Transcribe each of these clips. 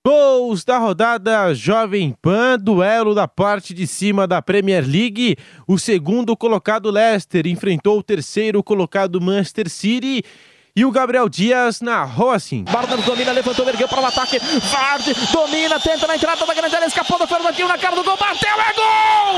Gols da rodada Jovem Pan, duelo da parte de cima da Premier League. O segundo colocado Leicester enfrentou o terceiro colocado Manchester City. E o Gabriel Dias narrou assim. Barnes domina, levantou, ergueu para o ataque. Vardy domina, tenta na entrada da grande área, escapou do Fernandinho na cara do gol, bateu, é gol!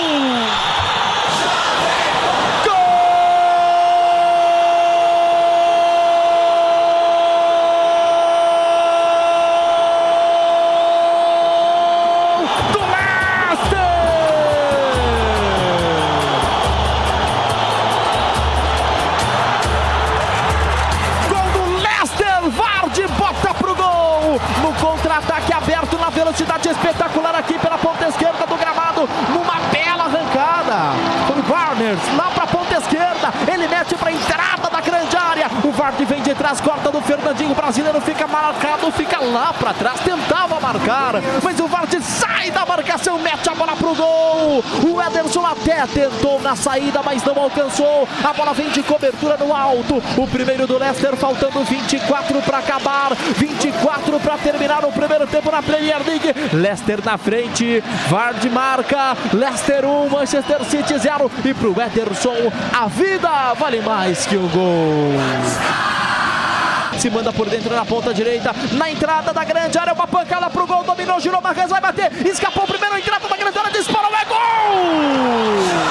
No contra-ataque aberto, na velocidade espetacular aqui pela ponta esquerda do gramado, numa bela arrancada. Foi o Barnes lá para a ponta esquerda, ele mete para a entrada da grande área. O Vardy vem de trás, corta do Fernandinho, o brasileiro fica marcado, fica lá para trás, tentava marcar, mas o Vardy sai da marcação, mete a bola pro gol. O Ederson até tentou na saída, mas não alcançou. A bola vem de cobertura no alto. O primeiro do Leicester, faltando 24 para acabar, 24 para terminar o primeiro tempo na Premier League. Leicester na frente, Vardy marca, Leicester 1, Manchester City 0. E pro Ederson, a vida vale mais que o gol. Se manda por dentro na ponta direita, na entrada da grande área, uma pancada pro gol, dominou, girou, Marques vai bater, escapou o primeiro, entrada da grande área, disparou, é gol!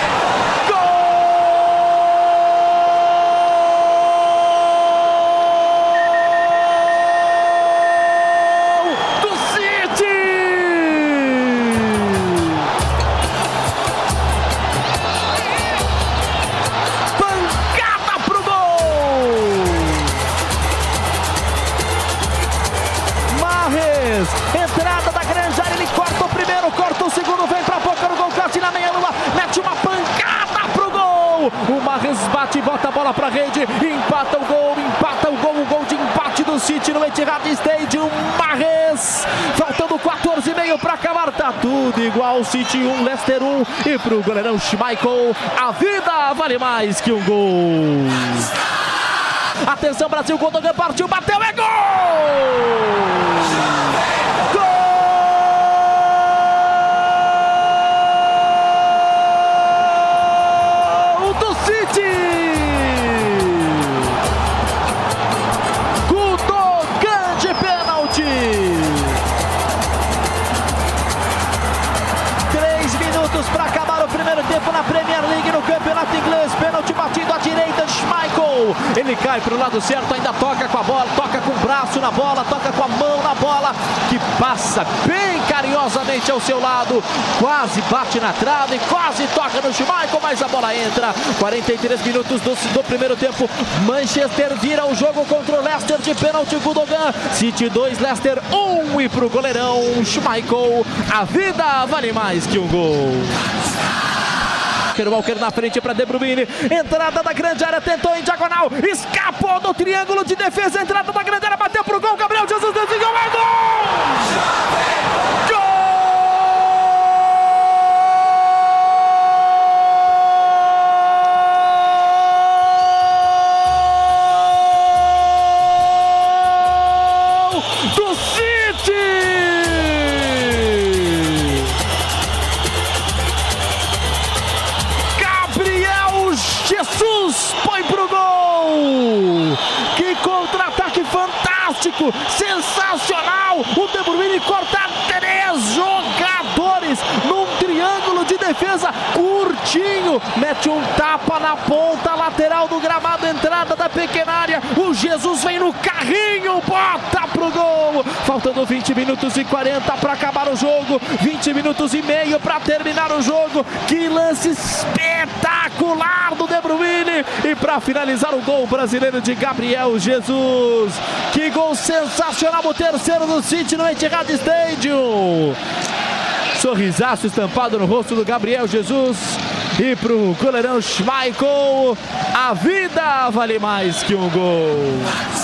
Entrada da grande área, ele corta o primeiro, corta o segundo, vem pra boca do gol, quase na meia lua, mete uma pancada pro gol. O Marres bate e bota a bola pra rede, empata o gol de empate do City no Etihad Stadium. Marres, faltando 14,5 pra acabar, tá tudo igual, City 1, Leicester 1. E pro goleirão Schmeichel, a vida vale mais que um gol. Atenção Brasil, Gundogan partiu, bateu, é gol! Para acabar o primeiro tempo na Premier League, no campeonato inglês, pênalti batido à direita, Schmeichel, ele cai para o lado certo, ainda toca com a bola, toca com o braço na bola, toca com a mão na bola, que passa bem carinhosamente ao seu lado, quase bate na trave, quase toca no Schmeichel, mas a bola entra. 43 minutos do primeiro tempo, Manchester vira o jogo contra o Leicester de pênalti, Gundogan, City 2, Leicester 1, e pro goleirão Schmeichel, a vida vale mais que um gol. Walker na frente para De Bruyne, entrada da grande área, tentou em diagonal, escapou do triângulo de defesa, entrada da grande área, bateu pro gol, Gabriel Jesus desviou, é gol! Do City! Gabriel Jesus põe pro gol! Que contra-ataque fantástico, sensacional! O De Bruyne corta 3 jogadores num triângulo de defesa curtinho, mete um tapa na ponta lateral do gramado, entrada da pequena área, o Jesus vem no carrinho, bota pro gol, faltando 20 minutos e 40 para acabar o jogo, 20 minutos e meio para terminar o jogo. Que lance espetacular do De Bruyne, e para finalizar o gol brasileiro de Gabriel Jesus. Que gol sensacional, o terceiro do City no Etihad Stadium. Sorrisaço estampado no rosto do Gabriel Jesus. E pro goleirão Schmeichel, a vida vale mais que um gol.